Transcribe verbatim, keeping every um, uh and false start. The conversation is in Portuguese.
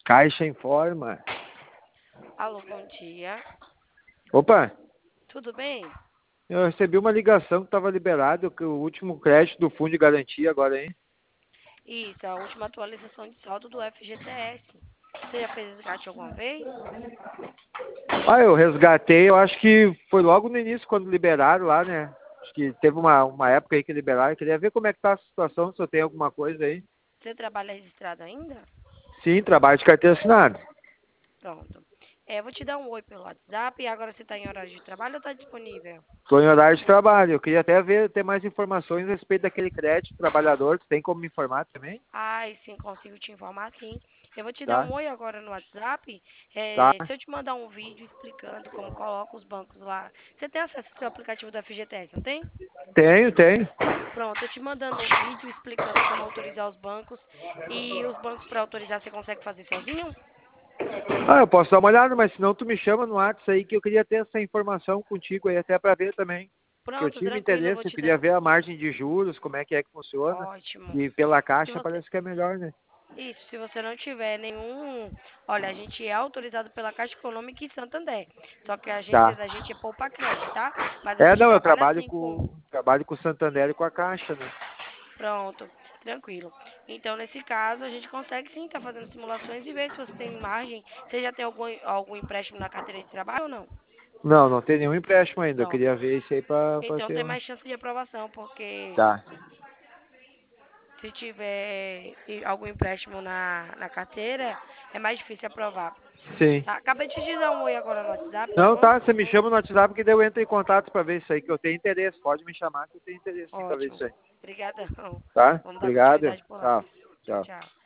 Caixa informa. Alô, bom dia. Opa, Tudo bem? eu recebi uma ligação que estava liberado, que o último crédito do fundo de garantia agora, hein? Isso, a última atualização de saldo do F G T S. Você já fez resgate alguma vez? Ah, eu resgatei, eu acho que foi logo no início, quando liberaram lá, né? Acho que teve uma, uma época aí que liberaram. Eu queria ver como é que tá a situação, se eu tenho alguma coisa aí. Você trabalha registrado ainda? Sim, trabalho de carteira assinada. Pronto. É, eu vou te dar um oi pelo WhatsApp e agora você está em horário de trabalho ou está disponível? Estou em horário de trabalho. Eu queria até ver, ter mais informações a respeito daquele crédito trabalhador. Tu tem como me informar também? Ai, sim, consigo te informar, sim. Eu vou te dar Tá, um oi agora no WhatsApp. tá. É, se eu te mandar um vídeo explicando como coloca os bancos lá. Você tem acesso ao seu aplicativo do F G T S, não tem? Tenho, tenho. Pronto, eu te mandando um vídeo explicando como autorizar os bancos. E os bancos para autorizar você consegue fazer sozinho? Ah, eu posso dar uma olhada, mas se não tu me chama no WhatsApp aí que eu queria ter essa informação contigo aí até para ver também. Que eu Pronto, tive tranquilo, eu vou interesse, eu te queria dar. ver a margem de juros, como é que é que funciona. Ótimo. E pela Se caixa você... parece que é melhor, né? Isso, se você não tiver nenhum. Olha, a gente é autorizado pela Caixa Econômica e Santander. Só que a agência Tá. da gente é Poupa Crédito, tá? Mas a É, gente não, eu trabalha trabalho assim com. com trabalho com o Santander e com a Caixa, né? Pronto, tranquilo. Então, nesse caso, a gente consegue sim estar fazendo simulações e ver se você tem margem. Você já tem algum, algum empréstimo na carteira de trabalho ou não? Não, não tem nenhum empréstimo ainda. Eu Pronto. queria ver isso aí pra, pra Então ter tem um. mais chance de aprovação, porque Tá. se tiver e- algum empréstimo na, na carteira, é mais difícil aprovar. Sim. Tá? Acabei de te dar um oi agora no WhatsApp, tá Não, bom? tá, você me chama no WhatsApp que daí eu entro em contato pra ver isso aí, que eu tenho interesse. Pode me chamar que eu tenho interesse sim pra ver Ótimo. isso aí. Obrigadão. Tá? Vamos dar Obrigado. continuidade por lá. Tchau. Tchau, Tchau. tchau.